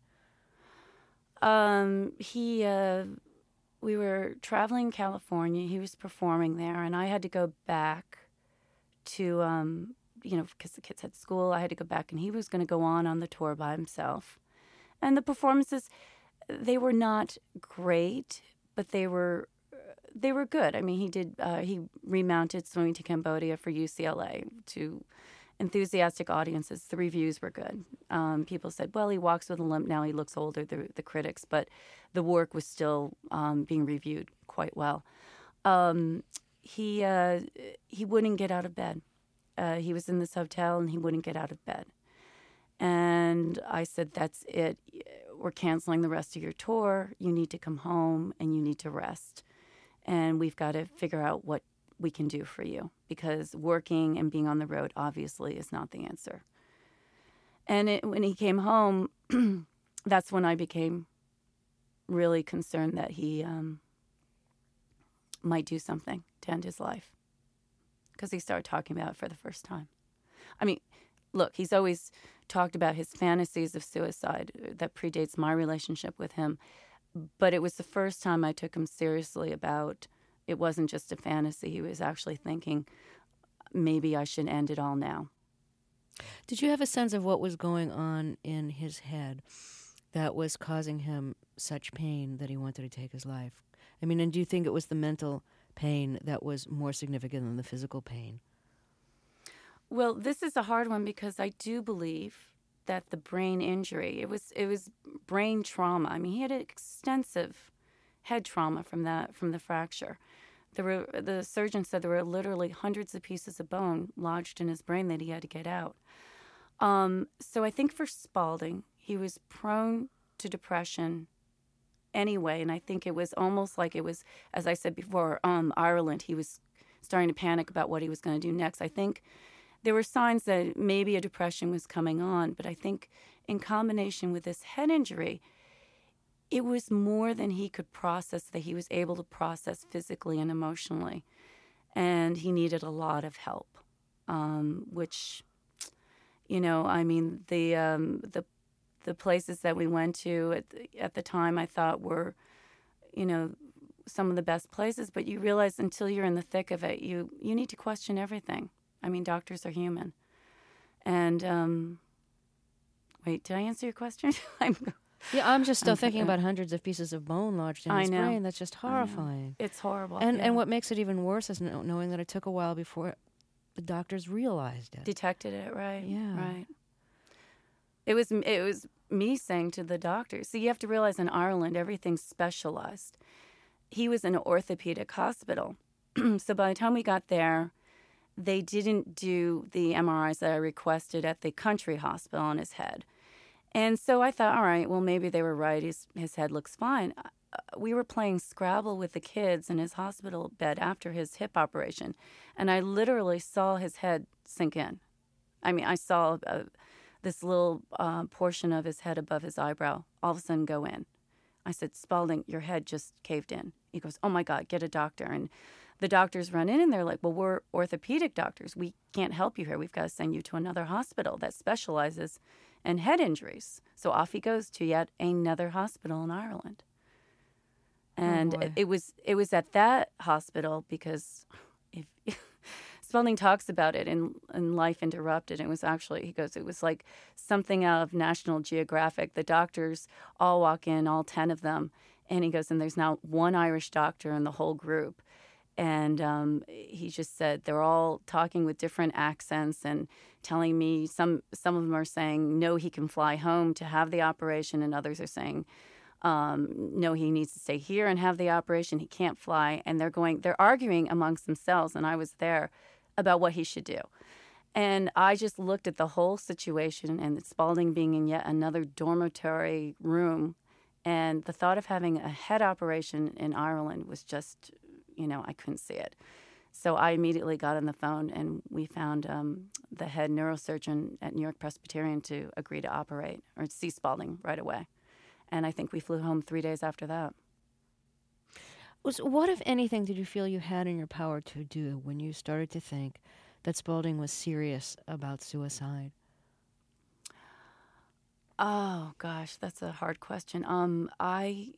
Um, he, uh, we were traveling in California. He was performing there, and I had to go back to, um, you know, because the kids had school. I had to go back, and he was going to go on on the tour by himself. And the performances, they were not great, but they were they were good. I mean, he did uh, he remounted Swimming to Cambodia for U C L A to enthusiastic audiences. The reviews were good. Um, people said, well, he walks with a limp now, he looks older, the, the critics, but the work was still um, being reviewed quite well. Um, he, uh, he wouldn't get out of bed. Uh, he was in this hotel and he wouldn't get out of bed. And I said, that's it. We're canceling the rest of your tour. You need to come home and you need to rest. And we've got to figure out what we can do for you, because working and being on the road obviously is not the answer. And it, when he came home, that's when I became really concerned that he um, might do something to end his life, because he started talking about it for the first time. I mean, look, he's always talked about his fantasies of suicide that predates my relationship with him, but it was the first time I took him seriously about it wasn't just a fantasy. He was actually thinking, maybe I should end it all now. Did you have a sense of what was going on in his head that was causing him such pain that he wanted to take his life? I mean, and do you think it was the mental pain that was more significant than the physical pain? Well, this is a hard one, because I do believe that the brain injury, it was it was brain trauma. I mean, he had extensive head trauma from that from the fracture. There were, the surgeon said there were literally hundreds of pieces of bone lodged in his brain that he had to get out. Um, so I think for Spalding, he was prone to depression anyway, and I think it was almost like it was, as I said before, um, Ireland. He was starting to panic about what he was going to do next. I think there were signs that maybe a depression was coming on, but I think in combination with this head injury, it was more than he could process, that he was able to process physically and emotionally. And he needed a lot of help, um, which, you know, I mean, the um, the the places that we went to at the, at the time I thought were, you know, some of the best places. But you realize until you're in the thick of it, you, you need to question everything. I mean, doctors are human. And, um, wait, did I answer your question? I'm Yeah, I'm just still I'm, thinking uh, about hundreds of pieces of bone lodged in I his know. brain. That's just horrifying. It's horrible. And yeah. and what makes it even worse is kn- knowing that it took a while before the doctors realized it. Detected it, right? Yeah. Right. It was it was me saying to the doctors. See, you have to realize in Ireland everything's specialized. He was in an orthopedic hospital, so by the time we got there, they didn't do the M R Is that I requested at the country hospital on his head. And so I thought, all right, well, maybe they were right. His, his head looks fine. Uh, we were playing Scrabble with the kids in his hospital bed after his hip operation, and I literally saw his head sink in. I mean, I saw uh, this little uh, portion of his head above his eyebrow all of a sudden go in. I said, Spalding, your head just caved in. He goes, oh, my God, get a doctor. And the doctors run in, and they're like, well, we're orthopedic doctors. We can't help you here. We've got to send you to another hospital that specializes in head injuries. So off he goes to yet another hospital in Ireland. And oh it, it was it was at that hospital, because if Spalding talks about it in, in Life Interrupted. It was actually, he goes, it was like something out of National Geographic. The doctors all walk in, all ten of them. And he goes, and there's now one Irish doctor in the whole group. And um, he just said they're all talking with different accents and telling me, some some of them are saying, no, he can fly home to have the operation. And others are saying, um, no, he needs to stay here and have the operation. He can't fly. And they're going, they're arguing amongst themselves. And I was there about what he should do. And I just looked at the whole situation, and Spalding being in yet another dormitory room. And the thought of having a head operation in Ireland was just, you know, I couldn't see it. So I immediately got on the phone, and we found um, the head neurosurgeon at New York Presbyterian to agree to operate, or see Spalding right away. And I think we flew home three days after that. Was, what, if anything, did you feel you had in your power to do when you started to think that Spalding was serious about suicide? Oh, gosh, that's a hard question. Um, I...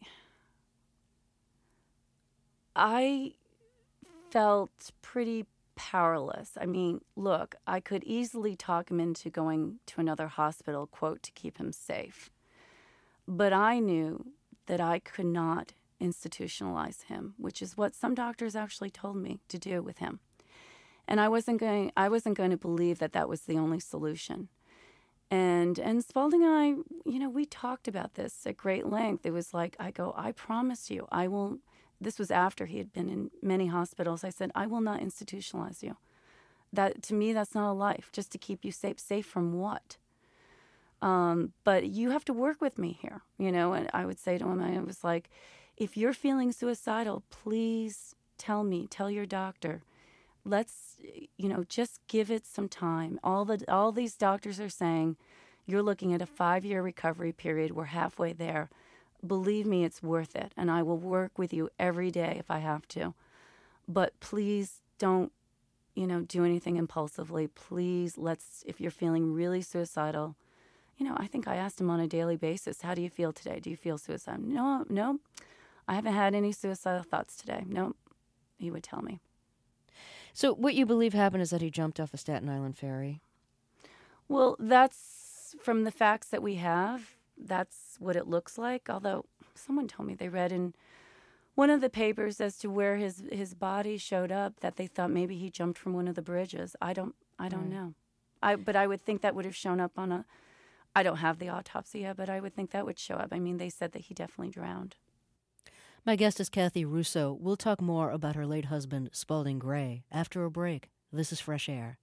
I felt pretty powerless. I mean, look, I could easily talk him into going to another hospital, quote, to keep him safe. But I knew that I could not institutionalize him, which is what some doctors actually told me to do with him. And I wasn't going I wasn't going to believe that that was the only solution. And and Spalding and I, you know, we talked about this at great length. It was like, I go, I promise you, I will, this was after he had been in many hospitals. I said, I will not institutionalize you. That, to me, that's not a life, just to keep you safe. Safe from what? Um, but you have to work with me here, you know. And I would say to him, I was like, if you're feeling suicidal, please tell me, tell your doctor. Let's, you know, just give it some time. All the all these doctors are saying, you're looking at a five-year recovery period. We're halfway there. Believe me, it's worth it. And I will work with you every day if I have to. But please don't, you know, do anything impulsively. Please, let's, if you're feeling really suicidal, you know, I think I asked him on a daily basis, how do you feel today? Do you feel suicidal? No, no, I haven't had any suicidal thoughts today. No, he would tell me. So what you believe happened is that he jumped off a Staten Island ferry? Well, that's from the facts that we have. That's what it looks like. Although someone told me they read in one of the papers as to where his, his body showed up that they thought maybe he jumped from one of the bridges. I don't I don't Right. know. I but I would think that would have shown up on a. I don't have the autopsy yet, but I would think that would show up. I mean, they said that he definitely drowned. My guest is Kathy Russo. We'll talk more about her late husband, Spalding Gray, after a break. This is Fresh Air.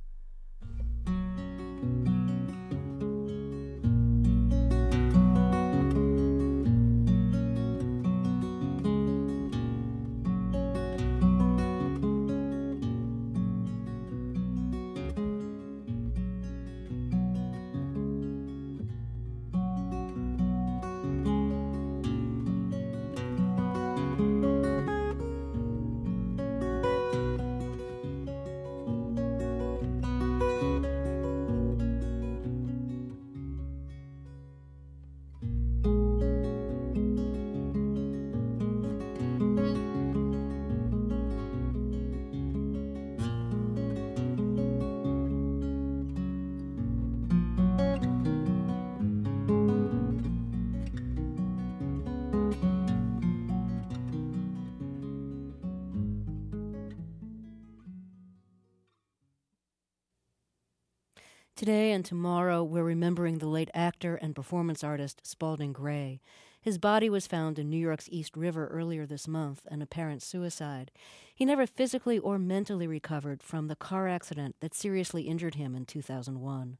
Today and tomorrow, we're remembering the late actor and performance artist Spalding Gray. His body was found in New York's East River earlier this month, an apparent suicide. He never physically or mentally recovered from the car accident that seriously injured him in two thousand one.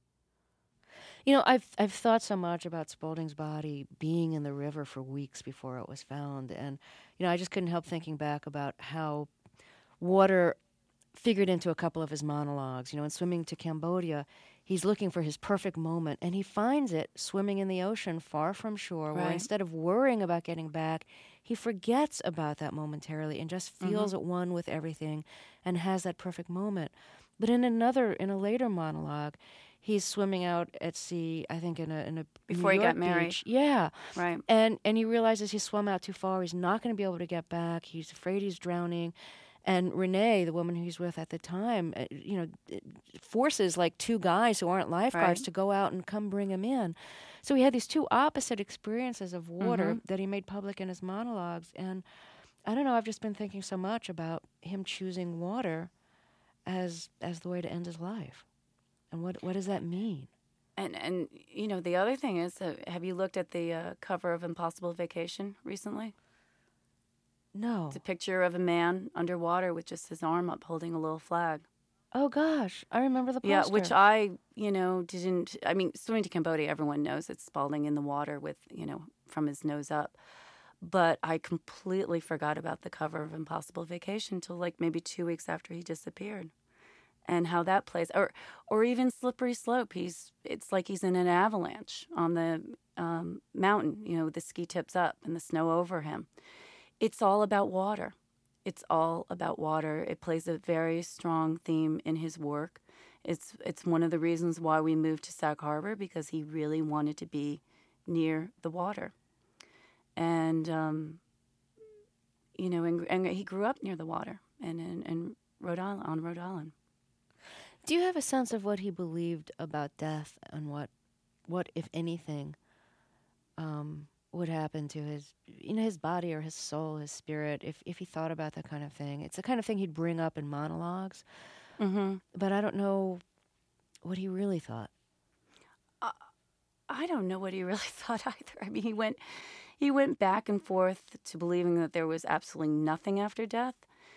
You know, I've I've thought so much about Spalding's body being in the river for weeks before it was found, and you know, I just couldn't help thinking back about how water figured into a couple of his monologues. You know, in Swimming to Cambodia, he's looking for his perfect moment, and he finds it swimming in the ocean far from shore, where Right. instead of worrying about getting back, he forgets about that momentarily and just feels Mhm. at one with everything and has that perfect moment. But in another, in a later monologue, he's swimming out at sea, I think in a in a Before New he got York married. beach. Yeah. Right. And and he realizes he swum out too far. He's not going to be able to get back. He's afraid he's drowning. And Renee, the woman who he's with at the time, uh, you know, it forces like two guys who aren't lifeguards Right. to go out and come bring him in. So he had these two opposite experiences of water Mhm. that he made public in his monologues. And I don't know, I've just been thinking so much about him choosing water as as the way to end his life. And what what does that mean? And and you know, the other thing is, uh, have you looked at the uh, cover of Impossible Vacation recently? No. It's a picture of a man underwater with just his arm up holding a little flag. Oh gosh, I remember the poster. Yeah, which I, you know, didn't. I mean, Swimming to Cambodia, everyone knows it's Spalding in the water with, you know, from his nose up. But I completely forgot about the cover of Impossible Vacation until like maybe two weeks after he disappeared, and how that plays, or or even Slippery Slope. He's it's like he's in an avalanche on the um, mountain, you know, with the ski tips up and the snow over him. It's all about water. It's all about water. It plays a very strong theme in his work. It's it's one of the reasons why we moved to Sag Harbor, because he really wanted to be near the water. And, um, you know, and, and he grew up near the water and in, in Rhode Island, on Rhode Island. Do you have a sense of what he believed about death and what, what if anything, um, would happen to his, you know, his body or his soul, his spirit, if if he thought about that kind of thing? It's the kind of thing he'd bring up in monologues. Mm-hmm. But I don't know what he really thought. Uh, I don't know what he really thought either. I mean, he went, he went back and forth to believing that there was absolutely nothing after death,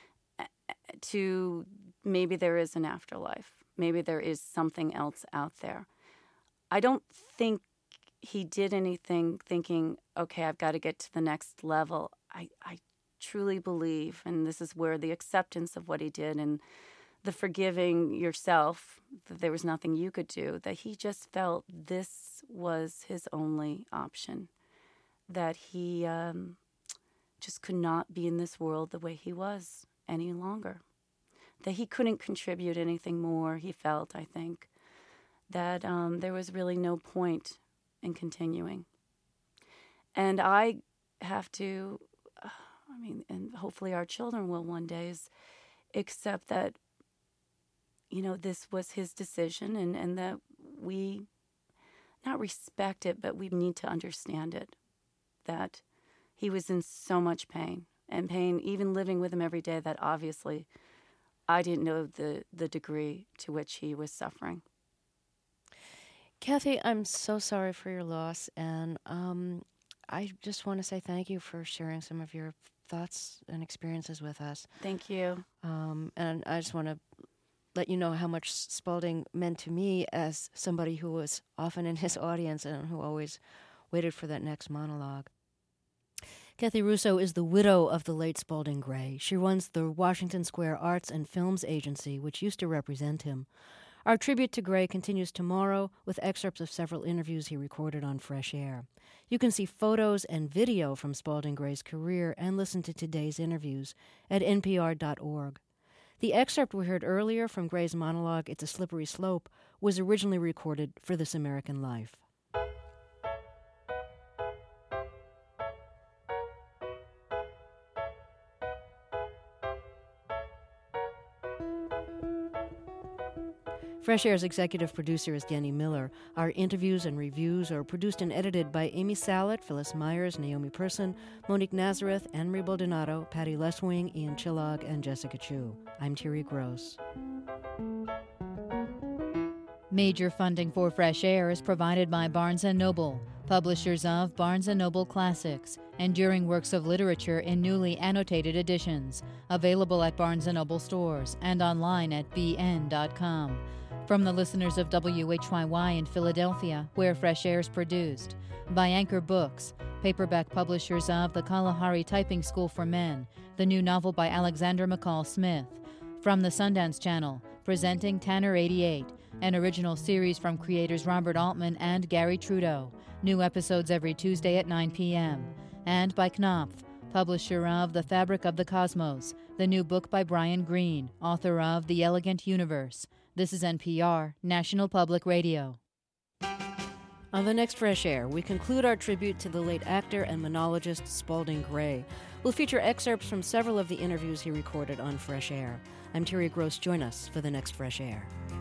to maybe there is an afterlife. Maybe there is something else out there. I don't think he did anything thinking, okay, I've got to get to the next level. I, I truly believe, and this is where the acceptance of what he did and the forgiving yourself, that there was nothing you could do, that he just felt this was his only option, that he um, just could not be in this world the way he was any longer, that he couldn't contribute anything more, he felt, I think, that um, there was really no point in continuing. And I have to, uh, I mean, and hopefully our children will one day, is accept that, you know, this was his decision, and, and that we not respect it, but we need to understand it, that he was in so much pain, and pain, even living with him every day, that obviously I didn't know the, the degree to which he was suffering. Kathy, I'm so sorry for your loss, and um, I just want to say thank you for sharing some of your thoughts and experiences with us. Thank you. Um, and I just want to let you know how much Spalding meant to me as somebody who was often in his audience and who always waited for that next monologue. Kathy Russo is the widow of the late Spalding Gray. She runs the Washington Square Arts and Films Agency, which used to represent him. Our tribute to Gray continues tomorrow with excerpts of several interviews he recorded on Fresh Air. You can see photos and video from Spalding Gray's career and listen to today's interviews at N P R dot org. The excerpt we heard earlier from Gray's monologue, It's a Slippery Slope, was originally recorded for This American Life. Fresh Air's executive producer is Denny Miller. Our interviews and reviews are produced and edited by Amy Salet, Phyllis Myers, Naomi Person, Monique Nazareth, Anne-Marie Baldonado, Patty Leswing, Ian Chillog, and Jessica Chu. I'm Thierry Gross. Major funding for Fresh Air is provided by Barnes and Noble, publishers of Barnes and Noble Classics, enduring works of literature in newly annotated editions, available at Barnes and Noble stores and online at b n dot com. From the listeners of W H Y Y in Philadelphia, where Fresh Air is produced, by Anchor Books, paperback publishers of The Kalahari Typing School for Men, the new novel by Alexander McCall Smith. From the Sundance Channel, presenting Tanner eighty-eight, an original series from creators Robert Altman and Gary Trudeau. New episodes every Tuesday at nine p.m. And by Knopf, publisher of The Fabric of the Cosmos, the new book by Brian Greene, author of The Elegant Universe. This is N P R, National Public Radio. On the next Fresh Air, we conclude our tribute to the late actor and monologist Spalding Gray. We'll feature excerpts from several of the interviews he recorded on Fresh Air. I'm Thierry Gross. Join us for the next Fresh Air.